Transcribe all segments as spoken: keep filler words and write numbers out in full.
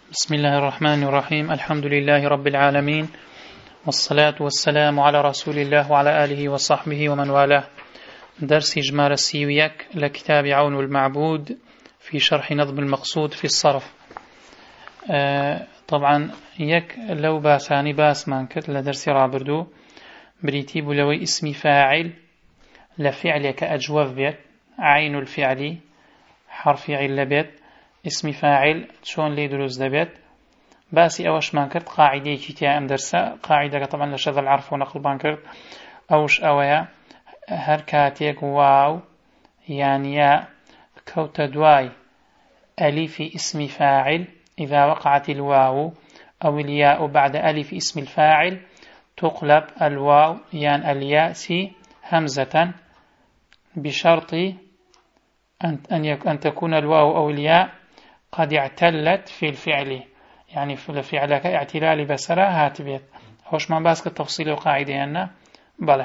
بسم الله الرحمن الرحيم. الحمد لله رب العالمين، والصلاة والسلام على رسول الله وعلى آله وصحبه ومن والاه. درس إجمال السيويك لكتاب عون المعبود في شرح نظم المقصود في الصرف. آه طبعا يك لو باساني باس مانكت لدرس رابردو بريتي بلوي اسم فاعل لفعلك أجوف بيت، عين الفعل حرف عل بيت، اسم فاعل شون لي دروز دبيت. باسي أوش ما كرت قاعدة كتيا أم درسة قاعدة طبعا لشذ العرف ونقل بانكرت أوش أويا هر كاتيك واو يعني يا كوت دواي ألف اسم فاعل إذا وقعت الواو أو الياء بعد ألف اسم الفاعل تقلب الواو يعني الياء سي همزة بشرط أن أن تكون الواو أو الياء قد اعتلت في الفعل، يعني في الفعل كاعتلال بسرة هاتبيت. خوش ما باسك التفصيل وقاعدة هنا بله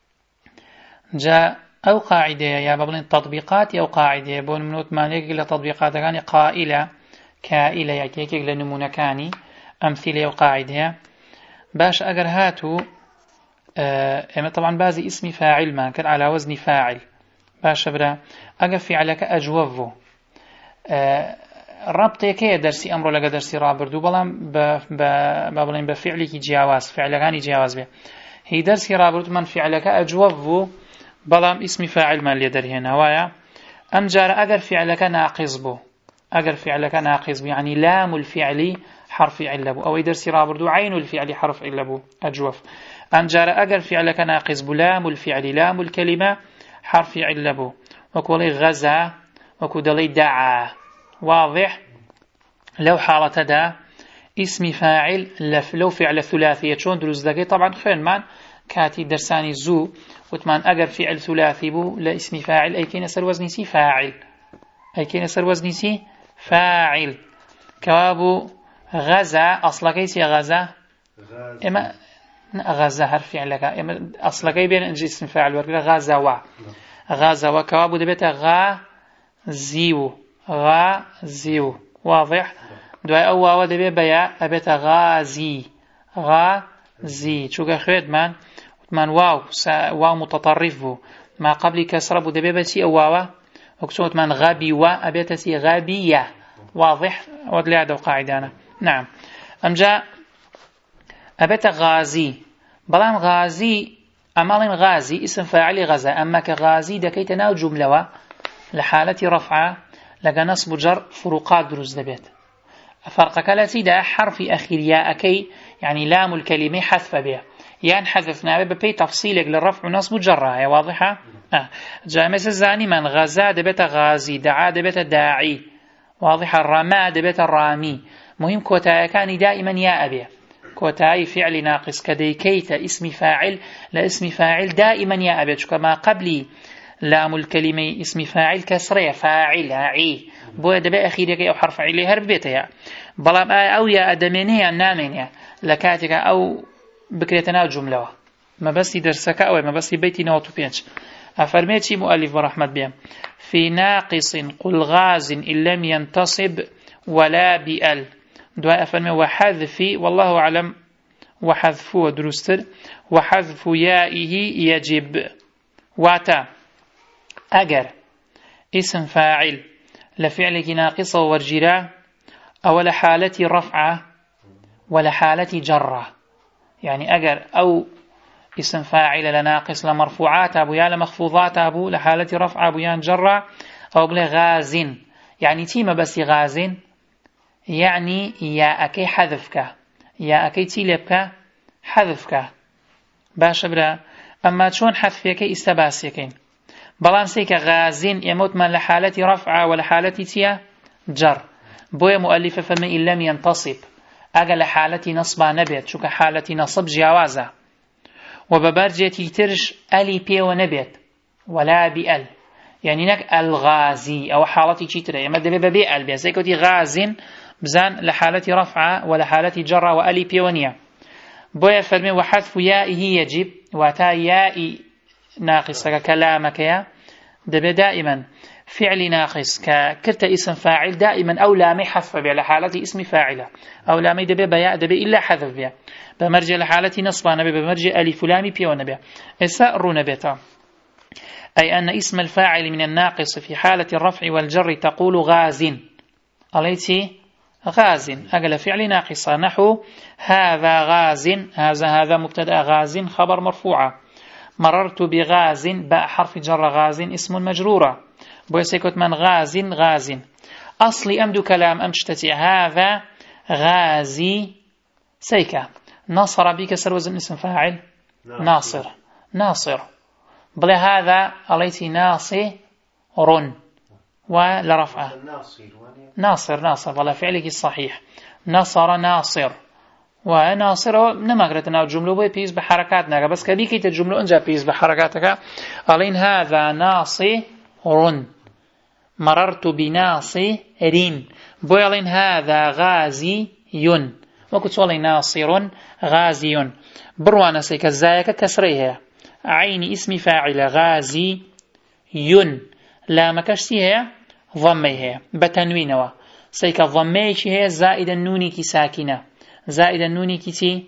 جاء أو قاعدة يا بابلين تطبيقات أو قاعدة بون منوت مانيك إلى تطبيقات كاني قائلة كائلة يكيك إلى نمونة كاني أمثلة أو قاعدة باش أجر هاتو اه طبعا بازي اسم فاعل ما كان على وزن فاعل باش برا أجر فعلك أجوفه اه ربطه كي درسي أمره لقى درسي رابردو بلام بابلين بفعلك جواز فعلكاني جواز به هي درسي رابردو من فعلك أجوفه بلام اسم فاعل ما اللي دري هنا وايا أم جار أجر فعلك ناقص به أجر فعلك ناقص به يعني لام الفعل حرف علبه أو درسي رابردو عين الفعل حرف علبه أجوف. أم جار أجر فعلك ناقص به لام الفعل لام الكلمة حرف علبه وكولي غزا وكودلي دعا. واضح؟ لو حالة دا اسم فاعل لو فعل ثلاثية شون دروز دقي طبعا خير مان كاتي درساني زو وتمان أجر فعل ثلاثي بو لاسم فاعل أي كي نسر وزنسي فاعل أي كي نسر وزنسي فاعل كوابو غزا أصلا كيسي غزا إما غزا هرف فعلك إما أصلا كي بين اسم فاعل ورقل غزا غزا وكوابو دبتا غا زيو غا زيو. واضح؟ دواء أو ودبي بيا أبتا غازي غازي شو خير من من واو واو متطرف بو ما قبل كسر بو دبي بسي أو واو وكسوت من غبي وأبتا سي غبية. واضح؟ ودلي هذا قاعدة. نعم أم جاء أبتا غازي بلام غازي أمالين غازي اسم فاعل غزا أما كغازي دكيت ناو جملة لحالة رفعة لقى نصب جر فروقات دروز دبيت فرقك لا سيدا حرف أخير يا أكي يعني لام الكلمة حذف بها يعني حذفنا ببي تفصيلك للرفع ونصب جرها. هي واضحة؟ آه. جاء مثل الزاني من غزا دبيت غازي دعا دبيت داعي. واضحة؟ الرماء دبيت الرامي. مهم كوتايا كان دائما يا أبي كوتاي فعل ناقص كديكيت اسم فاعل لاسم فاعل دائما يا أبي كما قبلي لام الكلمة اسم فاعل كسرية فاعل عي بو دبي أخيرك أو حرف عليه هربيتها بلام أو يا أدمينيا نامينيا لكاتك أو بكريتنا جملة ما بس درسك أو ما بس بيتي نوتو بينش أفرميتي مؤلف ورحمة بهم في ناقص قل غاز إن لم ينتصب ولا بأل دعاء أفرمي وحذف والله أعلم وحذف ودرستر وحذف يائه يجب واتا أجر اسم فاعل لفعلك ناقصة ورجرة أو لحالة رفعة ولا حالة جرة يعني أجر أو اسم فاعل لناقص لمرفوعات أبو يا لمخفوضات أبو لحالة رفعة أبو يان جرة أو بلا غاز يعني تيما بس غاز يعني يا أكي حذفك يا أكي تيلبك حذفك باش برا أما تشون حذفك استباسيكين بلان سيك غازين يموت من لحالة رفعة ولحالة تيا جر بويا مؤلفة فما إن لم ينتصب أجا لحالة نصبا نبيت شو كحالة نصب جوازة وببرجة ترش ألي بي ونبيت ولا بأل يعني نك الغازي أو حالة تيترى يمد ببي أل بي سيكوتي غازين بزان لحالة رفعة ولحالة جر وألي بي ونيا بويا فرمي وحذف يائه يجب وتا يائي ناقصة كلامك يا دبي دائما فعل ناقص ككرت اسم فاعل دائما أو لامي حذف به لحالة اسم فاعلة أو لامي دبي بياء دبي إلا حذف به بمرجع لحالة نصب نبي بمرجع ألف لامي بيو نبي السائر نبيتا أي أن اسم الفاعل من الناقص في حالة الرفع والجر تقول غاز أليتي غاز أقل فعل ناقصة نحو هذا غاز هذا هذا مبتدأ غاز خبر مرفوعة مررت بغاز باء حرف جر غاز اسم مجرورة بويسيكوت من غاز غاز أصلي أمد كلام أمشتتي هذا غازي سيكا نصر بك سر وزن اسم فاعل ناصر ناصر بل هذا أليتي ناصر ولرفعه ناصر ناصر ولا فعلك الصحيح نصر ناصر وناصر نما قرأتنا الجملة بيز بحركاتنا بس كبيكي الجملة أنجا بيز بحركاتك ألين هذا ناصر مررت بناصرين بويلين هذا غازي وكنت سؤالي ناصر غازي بروانا سيك الزايك كسريها عين اسم فاعل غازي ين لا مكشتها ضميها بتنوينها سيك ضميش هي زائد النوني كي ساكنة زائد النوني كي تي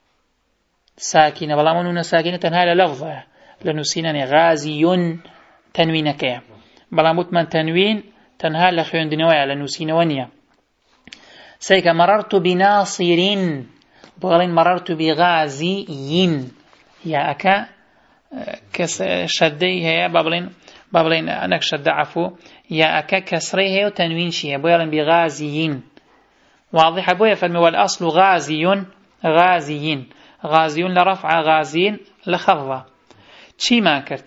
ساكنة بلا منون ساكنة تنها للفظة لنسينا غازي تنوينك بلا متمن تنوين تنها لخيون دنوايا لنسينا ونيا سيك مررت بناصرين بغلين مررت بغازيين يا أكا كس شدي هي بابلين بابلين أنك شد عفو يا أكا كسري هي وتنوين شيء بغلين بغازيين واضح أبويا فالمي والأصل غازي غازيين غازيون لرفع غازين لخفضة شي ما كرت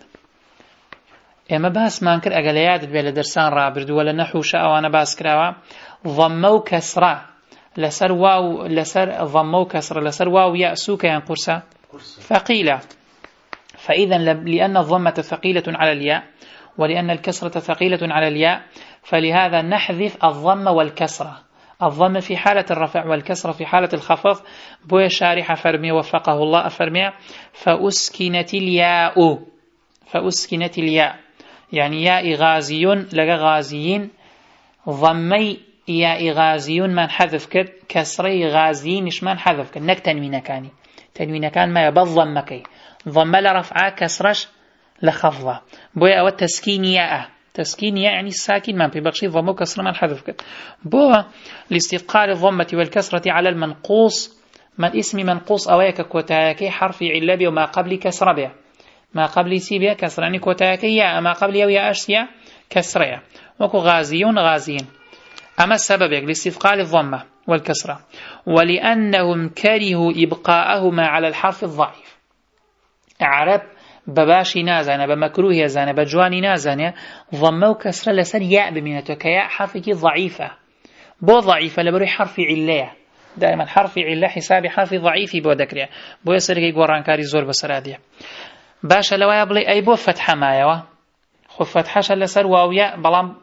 اما باس ما كر اقليات بلا درسان رابرد ولا نحو شاء وانا باس كراوا ضموا كسرة لسر واو لسر ضموا كسرة لسر واو يأسو كيان قرصة ثقيلة فإذا لأن الضمة ثقيلة على الياء ولأن الكسرة ثقيلة على الياء فلهذا نحذف الضمة والكسرة الضمة في حالة الرفع والكسرة في حالة الخفض بويا شارح فرمي وفقه الله أفرمي فأسكنت الياء فأسكنت الياء يعني ياء غازي لغا غازيين ضمي ياء غازي من حذف كر كسري غازيين إش من حذف كر نك تنوين كاني تنوين كان ما يبض ضمكي ضم لرفع كسرش لخفضة بويا أو تسكين ياء تسكين ياء يعني الساكن من بيبقشي ضمو كسر من حذف كر بويا لاستثقال الضمة والكسرة على المنقوص من اسم منقوص أويك كوتاكي حرف علة وما قبل كسر به ما قبل سيبيا كسر يعني كوتاكية ما قبل يويا أشياء كسرية وكو غازيون غازيين أما السبب لاستثقال الضمة والكسرة ولأنهم كرهوا إبقاءهما على الحرف الضعيف عرب بباشي نازانة بمكروه زانة بجواني نازانة ضمة وكسرة لسر ياء بمينته كياء حرفك ضعيفة بو ضعيفة لبروي حرف علية دائما حرف علة حساب حرف ضعيف بو ذكريا بو يسرق يقوران كاري زور بسرادية باشا لو يبلي أي بو فتحة مايوه خو فتحة لسر واويا بلام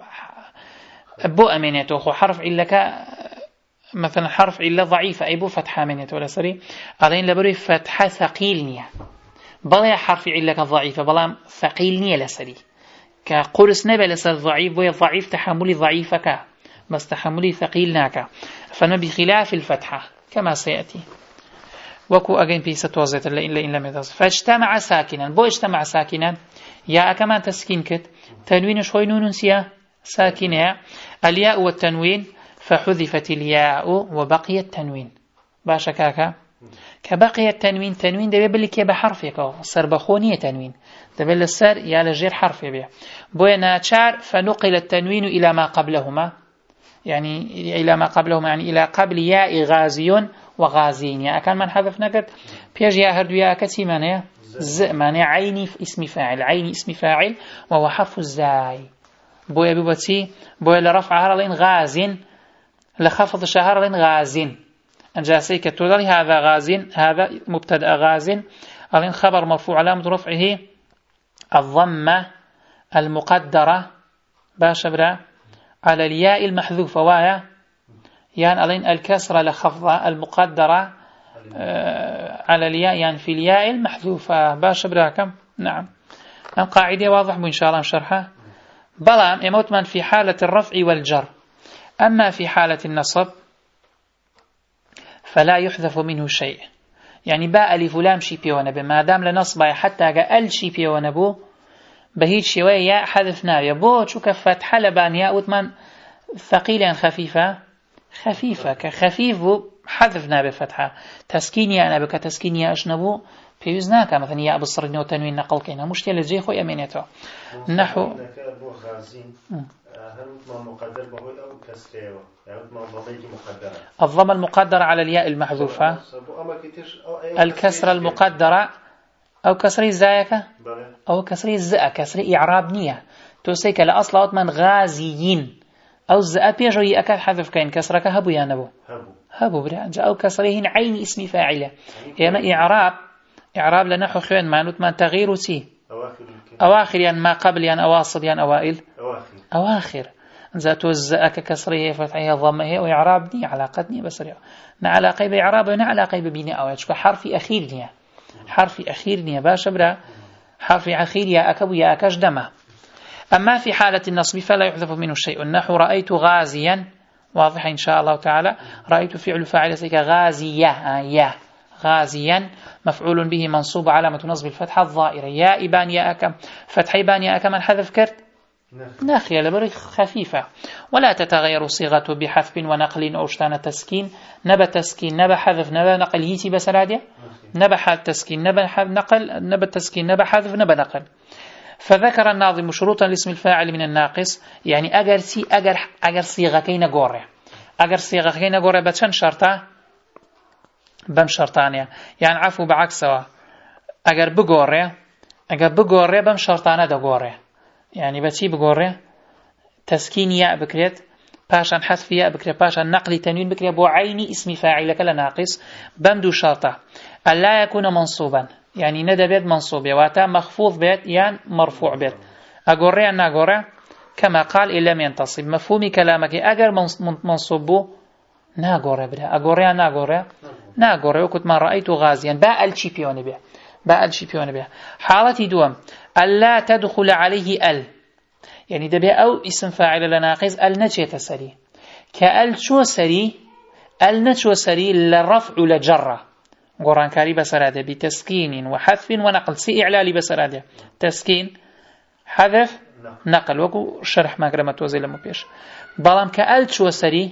بو أمينيته خو حرف علك مثلا حرف علة ضعيفة أي بو فتحة أمينيته لسري علين لبروي فتحة ثقيل نية بلا حرف علك ضعيفة بلام ثقيل نية لسري كقرص نبي لسر ضعيف بو ضعيف تحملي ضعيفك بس تحملي ثقيل ناك فما بخلاف الفتحة كما سيأتي وكو أجين في ستوزت إلا إن لم يتصل فاجتمع ساكنا بو اجتمع ساكنا يا كمان تسكين كت تنوين شوي نون سيا ساكنة الياء والتنوين فحذفت الياء وبقي التنوين باشا كاكا كبقي التنوين تنوين دبي بلك بحرفك سر بخونية تنوين دبي السر يا لجير حرف به بو ناتشار فنقل التنوين إلى ما قبلهما يعني إلى ما قبلهما يعني إلى قبل ياء غازي وغازين يا كان من حذف نكت بيج يا هردو يا كتي معناه ز معناه عيني في اسم فاعل عيني اسم فاعل وهو حرف الزاي بويا بوتي بويا لرفع هرلين غازين لخفض شهرلين غازين أنجاسي كتولي هذا غازين هذا مبتدأ غازين ألين خبر مرفوع علامة رفعه الضمة المقدرة باشبرا على الياء المحذوفة وهي يعني ألين الكسرة لخفضة المقدرة على الياء يعني في الياء المحذوفة باشبرا كم نعم القاعدة واضح إن شاء الله نشرحها بلام إموتمان في حالة الرفع والجر. أما في حالة النصب فلا يحذف منه شيء، يعني باء ألف لام شي بيوانا بي ما دام لنصب حتى قال شي بيوانا بو بهيج شوية يا حذف ناوية بو شوك فتحة لبان يا أوتمان ثقيلا خفيفة خفيفة كخفيف بو حذف نابي فتحة تسكين يا نابي كتسكين يا أجنبو بيوزناك مثلا يا بصرين وتنوين نقل كينا مشكلة زي خويا منيتو نحو الضمة المقدرة على الياء المحذوفة، الكسرة المقدرة أو كسري الزايكة أو كسري الزاء كسري إعراب نية توسيك لأصل أطمن غازيين أو الزاء بيجو يأكد حذف كين كسرك هبو يا نبو هبو برعنج أو كسريهن عين اسم فاعلة يما إعراب إعراب لنحو خوين ما نطمن تغيير سي أواخر يعني ما قبل يعني أواصل يعني أوائل أواخر, أواخر. ذات الزاء كسريه فتحيه ضمه وإعراب نية علاقتني بسريع نعلاقة بإعراب ونعلاقة ببناء أو يشكو حرف أخير نية حرف أخير نية باش برا حرف أخير يا أكب يا أكش دمه. أما في حالة النصب فلا يحذف منه شيء. النحو رأيت غازيا واضح إن شاء الله تعالى. رأيت فعل فاعل غازية آه يا غازيا مفعول به منصوب علامة نصب الفتحة الظاهرة يا إبان يا أكم فتح إبان يا أكم من حذف كرت ناخية لبري خفيفة ولا تتغير صيغته بحذف ونقل أو اشتان تسكين نبى تسكين نبى حذف نبى نقل هيتي بس رادية نبى حذف تسكين نبى نقل نبى تسكين نبى حذف نبى نقل. فذكر الناظم شروطا لاسم الفاعل من الناقص يعني أجر سي أجر أجر صيغة كينا جورة أجر صيغة كينا جورة بتشن شرطة بم شرطانية يعني عفو بعكسها أجر بجورة أجر بجورة بم شرطانة دا جورة يعني بتشي بجورة تسكين ياء بكريت باشا حذف ياء بكريت باشا نقل تنوين بكريت بو عيني اسم فاعل كلا ناقص بمدو شرطة ألا يكون منصوبا يعني ندى بيت منصوب واتا مخفوض بيت يعني مرفوع بيت أقرأ أن أقرأ كما قال إن لم ينتصب مفهوم كلامك أجر منصوب ناقرأ بلا أقرأ أن أقرأ ناقرأ وكنت ما رأيت غازيا باء الشيبيون به باء الشيبيون به. حالتي دوم ألا تدخل عليه ال يعني دبي أو اسم فاعل لناقص ال نجيت سري كأل شو سري ال نجو سري للرفع لجرة قرآن كاري بسراده بتسكين وحذف ونقل سي إعلالي بسراده تسكين حذف نقل وكو شرح ما قرمت وزي لما بيش بلام كأل شو سري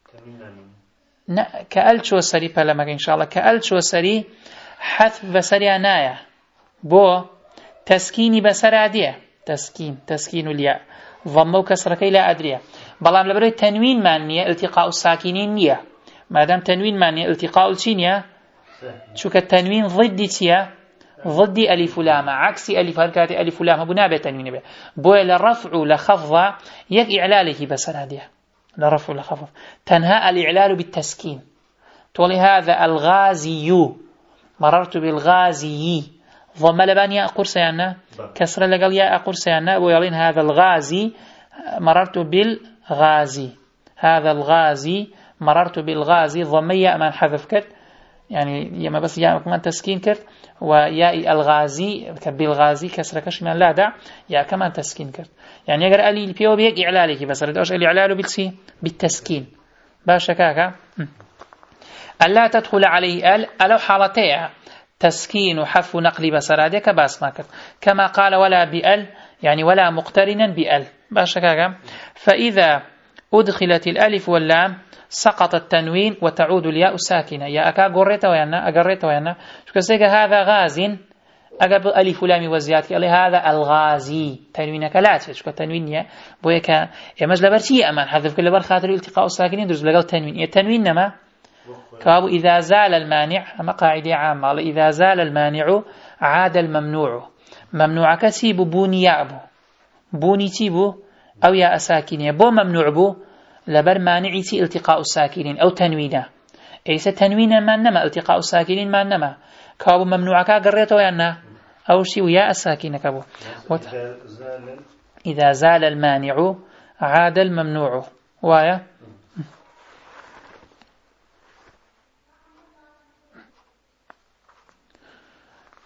كأل شو سري بلامك إن شاء الله كأل شو سري حذف بسري نايا بو تسكيني بسراده تسكين تسكين الياء ضم وكسركي لا أدري بلام لبري تنوين معنية التقاء الساكنين نية ما دام تنوين معنية التقاء الشينية شو كالتنوين ضد تيا ضد ألف لام عكس ألف هركات ألف لام بنابة تنوين به بو لرفع لخفض يك إعلاله بس هذه لرفع لخفض تنهى الإعلال بالتسكين تولي هذا الغازي مررت بالغازي ضم لبان يا قرص يعني كسر لقال يا قرص يعني ويلين هذا الغازي مررت بالغازي هذا الغازي مررت بالغازي ضم يا من حذف كت يعني يما بس يا كمان تسكين كرت ويا الغازي بالغازي كسر كشمان لا دع يا كمان تسكين كرت يعني يقرأ لي البيو بيك إعلالك بس ردوش الإعلال بالسي بالتسكين باشا كاكا ألا تدخل عليه ال ألو حالتين تسكين وحذف نقل بسرادك باس ما كرت كما قال ولا بأل يعني ولا مقترنا بأل باشا كاكا فإذا أدخلت الألف واللام سقط التنوين وتعود الياء ساكنة يا أكا قريت ويانا أقريت ويانا شو كسيك هذا غاز أقب ألف لام وزيادة قال هذا الغازي تنوينك لا شو كتنوين يا بويك يا مجل برشي أمان حذف كل بر خاطر التقاء الساكنين درس لقال تنوين يا تنوين نما كابو إذا زال المانع أما قاعدة عامة إذا زال المانع عاد الممنوع ممنوع كسيب بوني يعبو بوني تيبو أو يا أساكنية بو ممنوع بو لبر مانعتي التقاء الساكنين أو تنوينه إيس تنوينا ما نما التقاء الساكنين ما نما كابو ممنوعك قريته يانا أو شيء ويا الساكنة كابو وت... إذا زال المانع عاد الممنوع وايا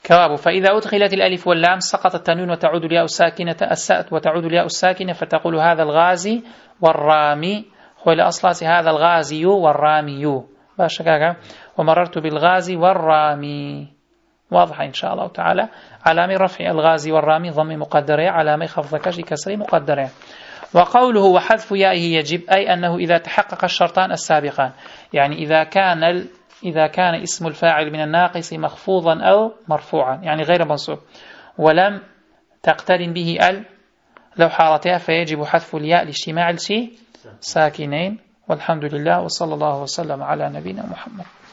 كواب. فإذا أدخلت الألف واللام سقط التنوين وتعود الياء الساكنة السأت وتعود الياء الساكنة فتقول هذا الغازي والرامي هو لأصلات هذا الغازي والرامي باشا. ومررت بالغازي والرامي واضحة إن شاء الله تعالى. علامة رفع الغازي والرامي ضم مقدرة، علامة خفض كسر كسر مقدرة. وقوله وحذف يائه يجب أي أنه إذا تحقق الشرطان السابقان، يعني إذا كان ال... إذا كان اسم الفاعل من الناقص مخفوضا أو مرفوعا يعني غير منصوب ولم تقترن به ال لو حالتها فيجب حذف الياء لاجتماع الشيء ساكنين. والحمد لله وصلى الله وسلم على نبينا محمد.